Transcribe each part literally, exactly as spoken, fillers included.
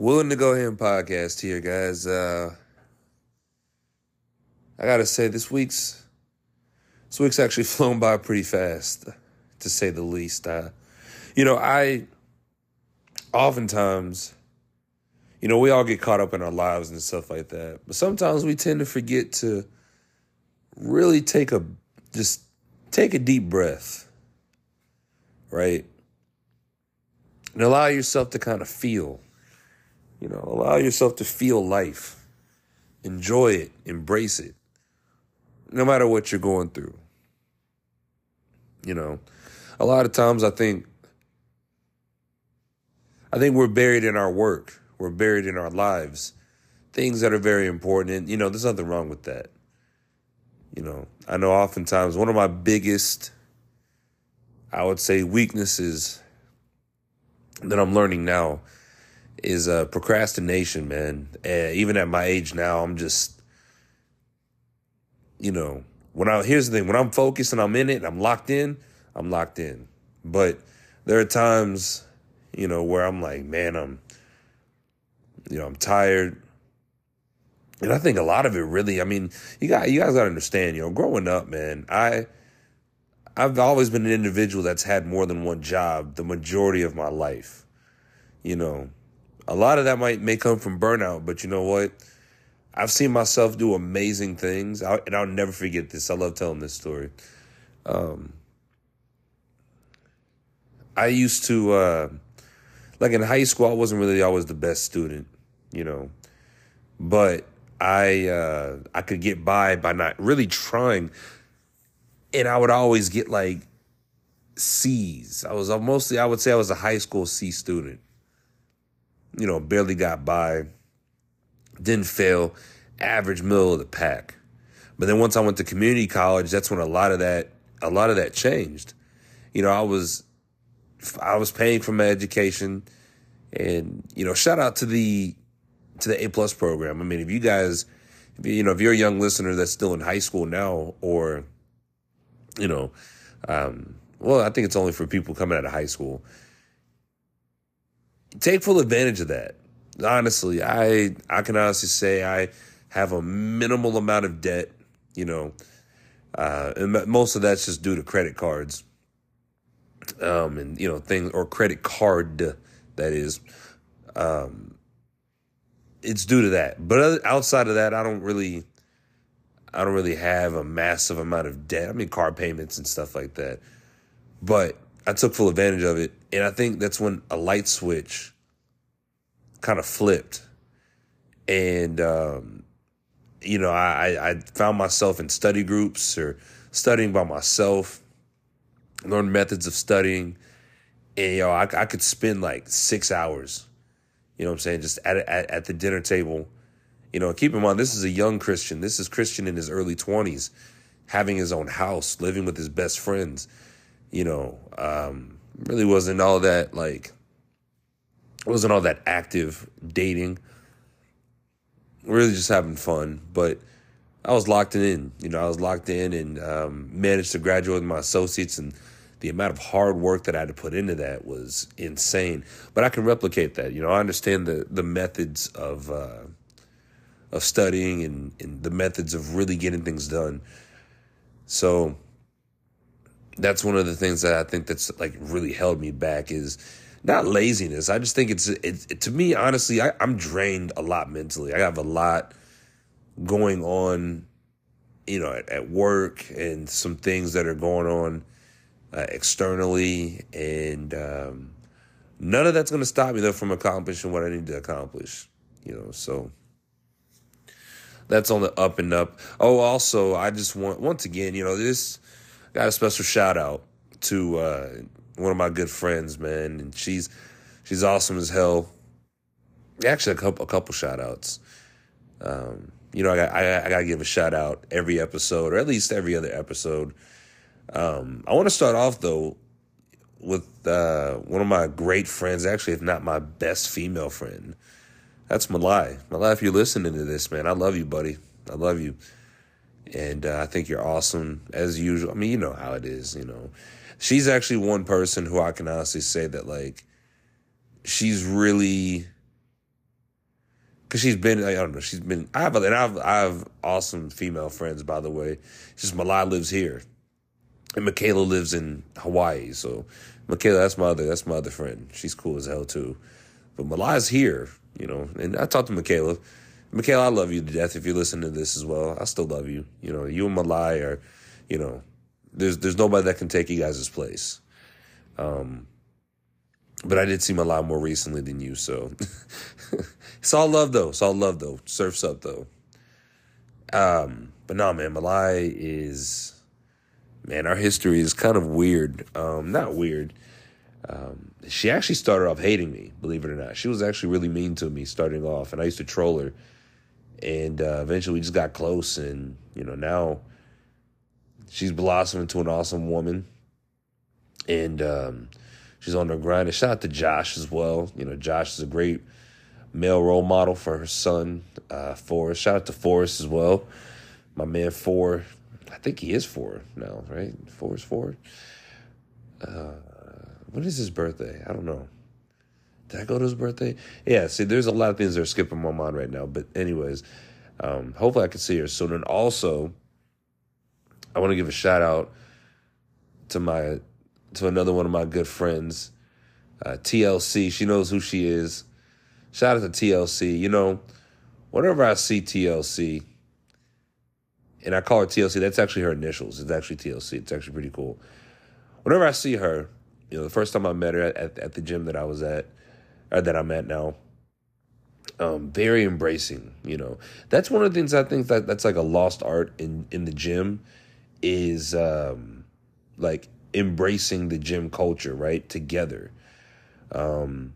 Willing to go ahead and podcast here, guys. Uh, I gotta say, this week's this week's actually flown by pretty fast, to say the least. Uh, you know, I oftentimes, you know, we all get caught up in our lives and stuff like that, but sometimes we tend to forget to really take a just take a deep breath, right, and allow yourself to kind of feel. You know, allow yourself to feel life. Enjoy it. Embrace it. No matter what you're going through. You know, a lot of times I think, I think we're buried in our work. We're buried in our lives. Things that are very important. And, you know, there's nothing wrong with that. You know, I know oftentimes one of my biggest, I would say, weaknesses that I'm learning now is uh, procrastination, man. Uh, even at my age now, I'm just, you know, when I, here's the thing, when I'm focused and I'm in it and I'm locked in, I'm locked in. But there are times, you know, where I'm like, man, I'm, you know, I'm tired. And I think a lot of it really, I mean, you got, you guys got to understand, you know, growing up, man, I, I've always been an individual that's had more than one job the majority of my life, you know. A lot of that might may come from burnout, but you know what? I've seen myself do amazing things, I, and I'll never forget this. I love telling this story. Um, I used to, uh, like in high school, I wasn't really always the best student, you know, but I uh, I could get by by not really trying, and I would always get like C's. I was mostly, I would say I was a high school C student. You know, barely got by, didn't fail, average middle of the pack. But then once I went to community college, that's when a lot of that, a lot of that changed. You know, I was, I was paying for my education, and you know, shout out to the, to the A plus program. I mean, if you guys, if you, you know, if you're a young listener that's still in high school now, or, you know, um, well, I think it's only for people coming out of high school. Take full advantage of that. Honestly, I I can honestly say I have a minimal amount of debt, you know, uh, and most of that's just due to credit cards, um, and you know things or credit card that is. Um, it's due to that, but outside of that, I don't really, I don't really have a massive amount of debt. I mean, car payments and stuff like that, but I took full advantage of it. And I think that's when a light switch kind of flipped. And, um, you know, I, I found myself in study groups or studying by myself, learned methods of studying. And, you know, I, I could spend like six hours, you know what I'm saying, just at, at, at the dinner table. You know, keep in mind, this is a young Christian. This is Christian in his early twenties, having his own house, living with his best friends, you know, um, really wasn't all that, like, wasn't all that active dating. Really just having fun. But I was locked in, you know, I was locked in and um, managed to graduate with my associates. And the amount of hard work that I had to put into that was insane. But I can replicate that. You know, I understand the, the methods of uh, of studying and, and the methods of really getting things done. So that's one of the things that I think that's like really held me back is not laziness. I just think it's, it's it, to me, honestly, I, I'm drained a lot mentally. I have a lot going on, you know, at, at work and some things that are going on uh, externally. And um, none of that's going to stop me though from accomplishing what I need to accomplish, you know, so that's on the up and up. Oh, also, I just want, once again, you know, this, got a special shout out to uh, one of my good friends, man, and she's she's awesome as hell. Actually, a couple a couple shout outs. Um, you know, I got I, I got to give a shout out every episode, or at least every other episode. Um, I want to start off though with uh, one of my great friends, actually, if not my best female friend. That's Malai. Malai, if you're listening to this, man, I love you, buddy. I love you. And uh, I think you're awesome, as usual. I mean, you know how it is, you know. She's actually one person who I can honestly say that, like, she's really Cause she's been, I don't know, she's been. I have, and I have, I have awesome female friends, by the way. It's just Malai lives here, and Michaela lives in Hawaii. So, Michaela, that's my other, that's my other friend. She's cool as hell too. But Malai's here, you know. And I talked to Michaela. Michaela, I love you to death. If you're listening to this as well, I still love you. You know, you and Malai are, you know, there's there's nobody that can take you guys' place. Um, but I did see Malai more recently than you, so. It's all love, though. It's all love, though. Surf's up, though. Um, but no, man, Malai is, man, our history is kind of weird. Um, not weird. Um, she actually started off hating me, believe it or not. She was actually really mean to me starting off, and I used to troll her. And uh, eventually we just got close, and, you know, now she's blossomed into an awesome woman. And um, she's on her grind. And shout out to Josh as well. You know, Josh is a great male role model for her son, uh, Forrest. Shout out to Forrest as well. My man, four. I think he is four now, right? Forrest, four. Uh, when is his birthday? I don't know. Did I go to his birthday? Yeah, see, there's a lot of things that are skipping my mind right now. But anyways, um, hopefully I can see her soon. And also, I want to give a shout out to my to another one of my good friends, uh, T L C. She knows who she is. Shout out to T L C. You know, whenever I see T L C, and I call her T L C, that's actually her initials. It's actually T L C. It's actually pretty cool. Whenever I see her, you know, the first time I met her at, at, at the gym that I was at, or that I'm at now, um, very embracing, you know. That's one of the things I think that that's like a lost art in, in the gym is um, like embracing the gym culture, right, together. Um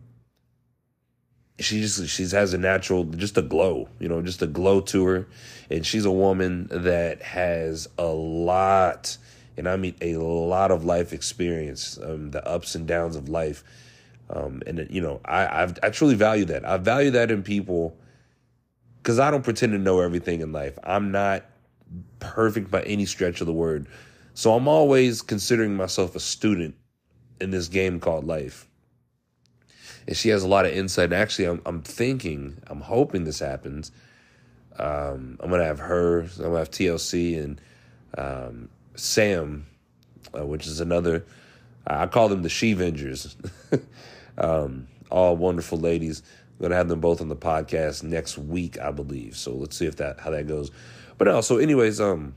She just she has a natural, just a glow, you know, just a glow to her. And she's a woman that has a lot, and I mean a lot of life experience, um, the ups and downs of life. Um, and, you know, I I've, I truly value that. I value that in people because I don't pretend to know everything in life. I'm not perfect by any stretch of the word. So I'm always considering myself a student in this game called life. And she has a lot of insight. And actually, I'm, I'm thinking, I'm hoping this happens. Um, I'm going to have her, I'm going to have T L C and um, Sam, uh, which is another, I call them the She-Vengers. um, all wonderful ladies. I'm going to have them both on the podcast next week, I believe. So let's see if that how that goes. But no, so anyways, um,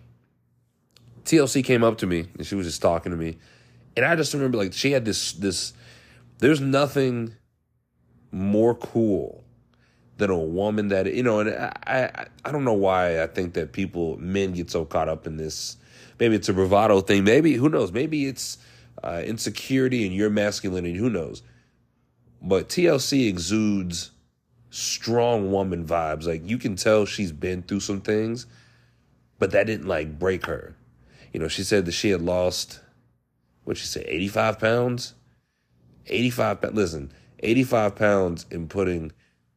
T L C came up to me and she was just talking to me. And I just remember, like, she had this, this, there's nothing more cool than a woman that, you know, and I, I, I don't know why I think that people, men get so caught up in this. Maybe it's a bravado thing. Maybe, who knows? Maybe it's uh, insecurity and your masculinity. Who knows? But T L C exudes strong woman vibes. Like, you can tell she's been through some things, but that didn't, like, break her. You know, she said that she had lost, what'd she say, eighty-five pounds? eighty-five pounds. Listen, eighty-five pounds in putting,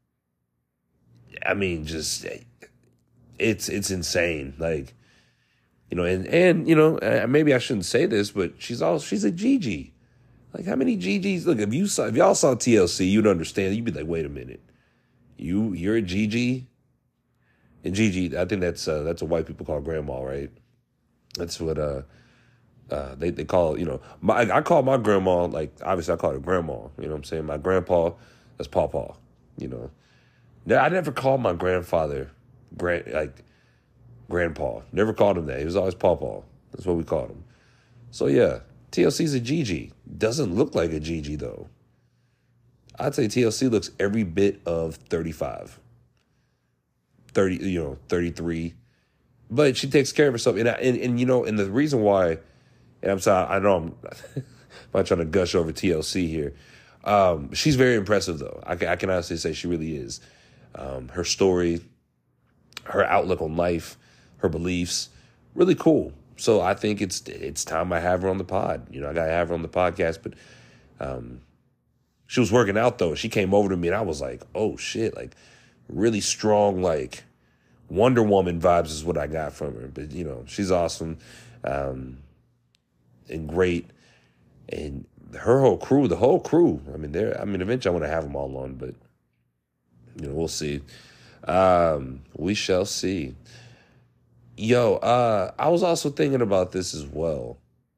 I mean, just, it's it's insane. Like, you know, and, and you know, maybe I shouldn't say this, but she's all, she's a Gigi. Like, how many G Gs? Look, if you saw, if y'all saw T L C, you'd understand. You'd be like, wait a minute. You, you're a Gigi? And Gigi, I think that's uh, that's what white people call grandma, right? That's what uh, uh, they, they call, you know, my, I call my grandma, like, obviously I call her grandma, you know what I'm saying? My grandpa, that's pawpaw, you know. I never called my grandfather, grand, like, grandpa. Never called him that. He was always pawpaw. That's what we called him. So, yeah, T L C's a Gigi. Doesn't look like a Gigi, though. I'd say T L C looks every bit of thirty-five. thirty, you know, thirty-three. But she takes care of herself. And, I, and, and you know, and the reason why, and I'm sorry, I know I'm, I'm not trying to gush over T L C here. Um, she's very impressive, though. I can, I can honestly say she really is. Um, her story, her outlook on life, her beliefs, really cool. So I think it's it's time I have her on the pod. You know, I got to have her on the podcast. But um, she was working out, though. She came over to me, and I was like, oh, shit, like, really strong, like, Wonder Woman vibes is what I got from her. But, you know, she's awesome um, and great. And her whole crew, the whole crew, I mean, they're, I mean, eventually I want to have them all on, but, you know, we'll see. Um, we shall see. Yo, uh, I was also thinking about this as well.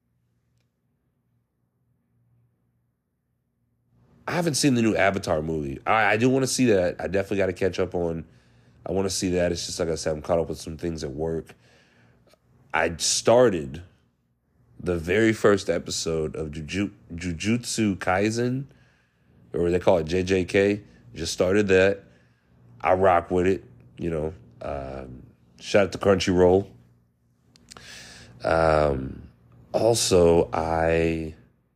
I haven't seen the new Avatar movie. I, I do want to see that. I definitely got to catch up on. I want to see that. It's just like I said, I'm caught up with some things at work. I started the very first episode of Juju, Jujutsu Kaisen, or they call it J J K. Just started that. I rock with it. You know, um, shout out to Crunchyroll. Um, also, I...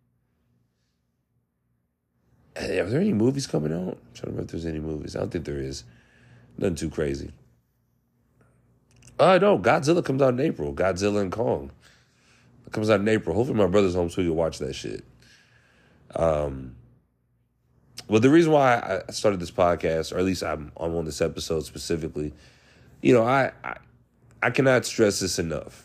Are there any movies coming out? I'm trying to remember if there's any movies. I don't think there is. Nothing too crazy. Oh, uh, no. Godzilla comes out in April. Godzilla and Kong. It comes out in April. Hopefully my brother's home so he can watch that shit. Um, well, the reason why I started this podcast, or at least I'm, I'm on this episode specifically, you know, I, I I cannot stress this enough.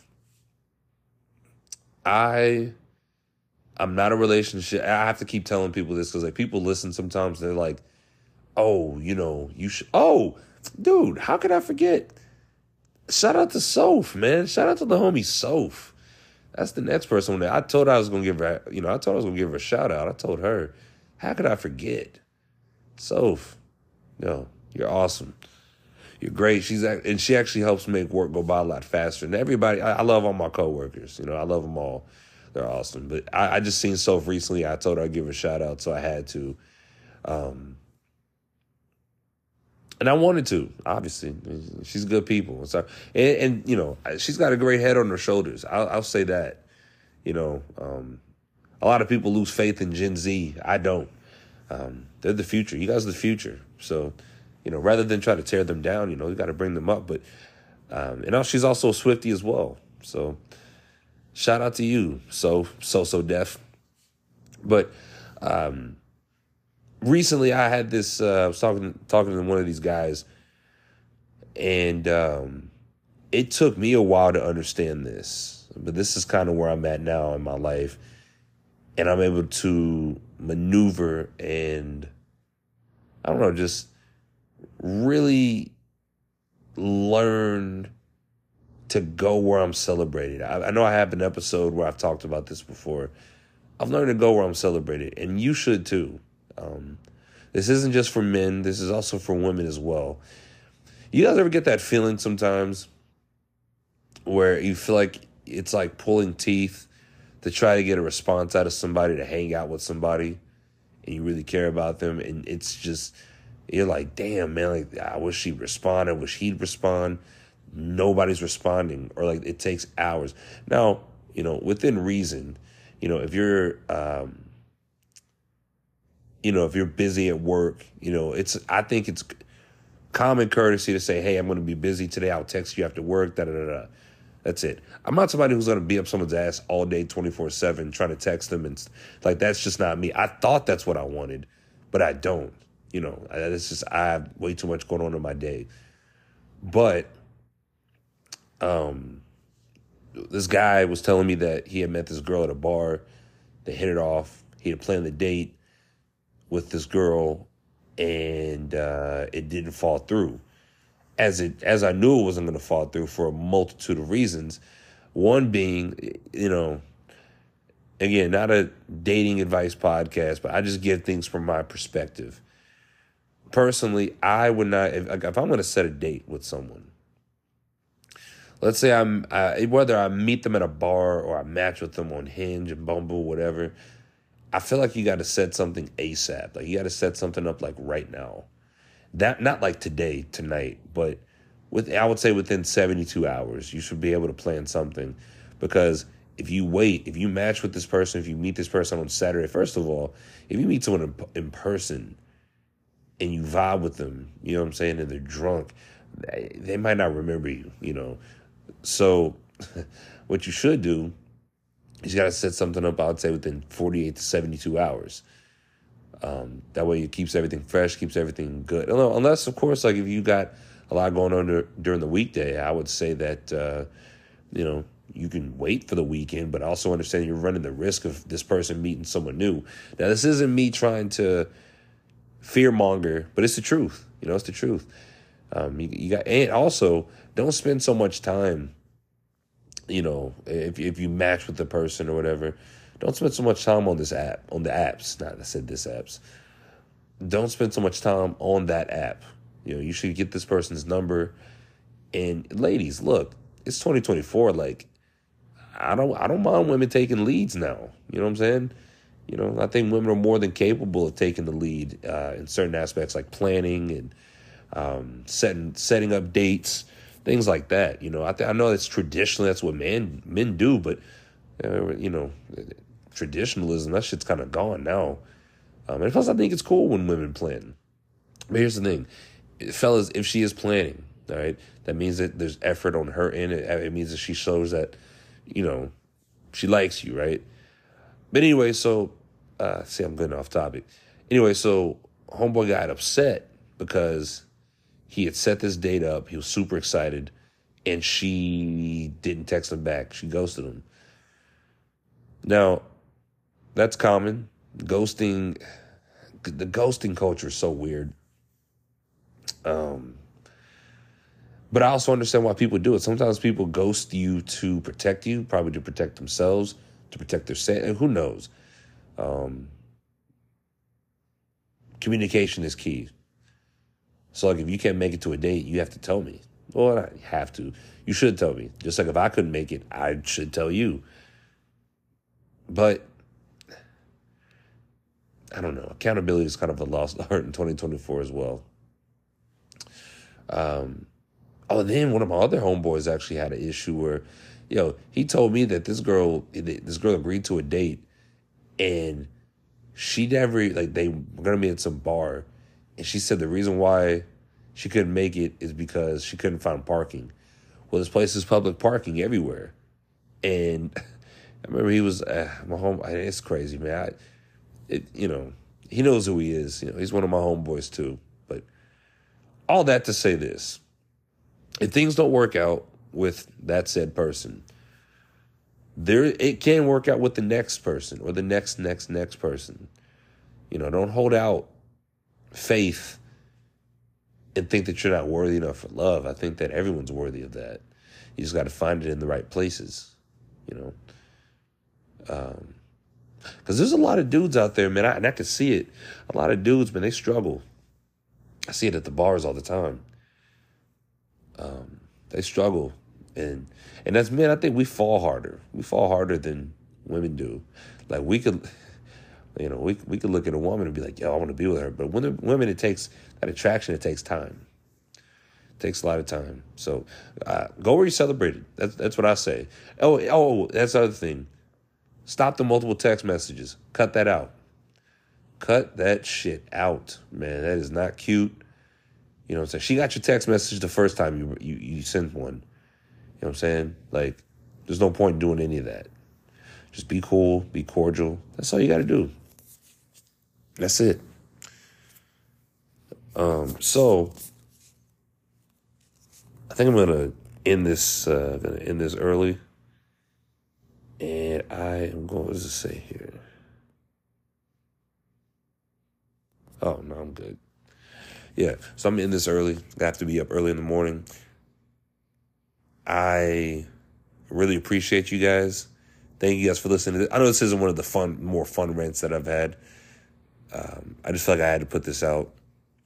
I... I'm not a relationship. I have to keep telling people this because like people listen sometimes. They're like, "Oh, you know, you should." Oh, dude, how could I forget? Shout out to Soph, man. Shout out to the homie Soph. That's the next person. I told her I was gonna give her. You know, I told her I was gonna give her a shout out. I told her, how could I forget? Soph, no, you're awesome. You're great. She's and she actually helps make work go by a lot faster. And everybody, I, I love all my coworkers. You know, I love them all. They're awesome. But I, I just seen Soph recently. I told her I'd give her a shout out, so I had to. Um, and I wanted to, obviously. She's good people. So, and, and, you know, she's got a great head on her shoulders. I'll, I'll say that. You know, um, a lot of people lose faith in Gen Z. I don't. Um, they're the future. You guys are the future. So, you know, rather than try to tear them down, you know, you got to bring them up. But, um, and now she's also a Swiftie as well. So, shout out to you, so, so, so deaf. But um, recently I had this, uh, I was talking, talking to one of these guys, and um, it took me a while to understand this. But this is kind of where I'm at now in my life. And I'm able to maneuver and, I don't know, just really learn to go where I'm celebrated. I, I know I have an episode where I've talked about this before. I've learned to go where I'm celebrated, and you should too. Um, this isn't just for men. This is also for women as well. You guys ever get that feeling sometimes where you feel like it's like pulling teeth to try to get a response out of somebody, to hang out with somebody, and you really care about them, and it's just, you're like, damn, man, like, I wish she'd respond. I wish he'd respond. Nobody's responding, or like it takes hours. Now, you know, within reason, you know, if you're, um, you know, if you're busy at work, you know, it's, I think it's common courtesy to say, hey, I'm going to be busy today. I'll text you after work, da da da da. That's it. I'm not somebody who's going to be up someone's ass all day, twenty-four seven, trying to text them. And like, that's just not me. I thought that's what I wanted, but I don't, you know, it's just, I have way too much going on in my day. But, um, this guy was telling me that he had met this girl at a bar. They hit it off. He had planned the date with this girl, and uh, it didn't fall through. As it as I knew it wasn't going to fall through for a multitude of reasons. One being, you know, again, not a dating advice podcast, but I just give things from my perspective. Personally, I would not, if, if I'm going to set a date with someone, let's say I'm, uh, whether I meet them at a bar or I match with them on Hinge and Bumble, whatever, I feel like you got to set something ASAP. Like you got to set something up like right now. That, not like today, tonight, but with, I would say within seventy-two hours, you should be able to plan something. Because if you wait, if you match with this person, if you meet this person on Saturday, first of all, if you meet someone in, in person and you vibe with them, you know what I'm saying, and they're drunk, they, they might not remember you, you know. So what you should do is you got to set something up, I would say, within forty-eight to seventy-two hours. Um, that way it keeps everything fresh, keeps everything good. Unless, of course, like if you got a lot going on dur- during the weekday, I would say that, uh, you know, you can wait for the weekend, but also understand you're running the risk of this person meeting someone new. Now, this isn't me trying to fearmonger, but it's the truth. You know, it's the truth. Um, you, you got, and also don't spend so much time. You know, if if you match with the person or whatever, don't spend so much time on this app, on the apps. Not I said this apps. Don't spend so much time on that app. You know, you should get this person's number. And ladies, look, it's twenty twenty-four. Like, I don't I don't mind women taking leads now. You know what I'm saying? You know, I think women are more than capable of taking the lead uh, in certain aspects, like planning and um, setting setting up dates, things like that. You know, I th- I know that's traditionally that's what men men do, but uh, you know, traditionalism, that shit's kind of gone now. Um, and plus, I think it's cool when women plan. But here's the thing, fellas, if she is planning, all right, that means that there's effort on her end. It, it means that she shows that, you know, she likes you, right? But anyway, so, uh, see, I'm getting off topic. Anyway, so homeboy got upset because he had set this date up. He was super excited, and she didn't text him back. She ghosted him. Now, that's common. Ghosting, the ghosting culture is so weird. Um, but I also understand why people do it. Sometimes people ghost you to protect you, probably to protect themselves, to protect their set. Who knows? Um, communication is key. So, like, if you can't make it to a date, you have to tell me. Well, I have to. You should tell me. Just like if I couldn't make it, I should tell you. But I don't know. Accountability is kind of a lost art in twenty twenty-four as well. Um, oh, then one of my other homeboys actually had an issue where, yo, he told me that this girl, this girl agreed to a date, and she never, like, they were gonna be at some bar, and she said the reason why she couldn't make it is because she couldn't find parking. Well, this place is public parking everywhere, and I remember he was uh, my home. It's crazy, man. I, it, you know, he knows who he is. You know, he's one of my homeboys too. But all that to say this: if things don't work out with that said person, there it can work out with the next person or the next, next, next person. You know, don't hold out faith and think that you're not worthy enough for love. I think that everyone's worthy of that. You just got to find it in the right places. You know. Um, Because there's a lot of dudes out there, man, I, and I can see it. A lot of dudes, man, they struggle. I see it at the bars all the time. Um, they struggle. And and as men, I think we fall harder. We fall harder than women do. Like, we could, you know, we we could look at a woman and be like, yo, I want to be with her. But when the women, it takes, that attraction, it takes time. It takes a lot of time. So uh, go where you're celebrated. That's, that's what I say. Oh, oh, that's the other thing. Stop the multiple text messages. Cut that out. Cut that shit out, man. That is not cute. You know what I'm saying? She got your text message the first time you you, you sent one. You know what I'm saying? Like, there's no point in doing any of that. Just be cool, be cordial. That's all you got to do. That's it. Um, so, I think I'm gonna end this. Uh, gonna end this early. And I am going, what does it say here? Oh, no, I'm good. Yeah, so I'm in this early. I have to be up early in the morning. I really appreciate you guys. Thank you guys for listening. I know this isn't one of the fun, more fun rants that I've had. Um, I just felt like I had to put this out.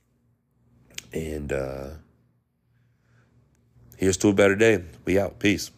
And uh, here's to a better day. We out. Peace.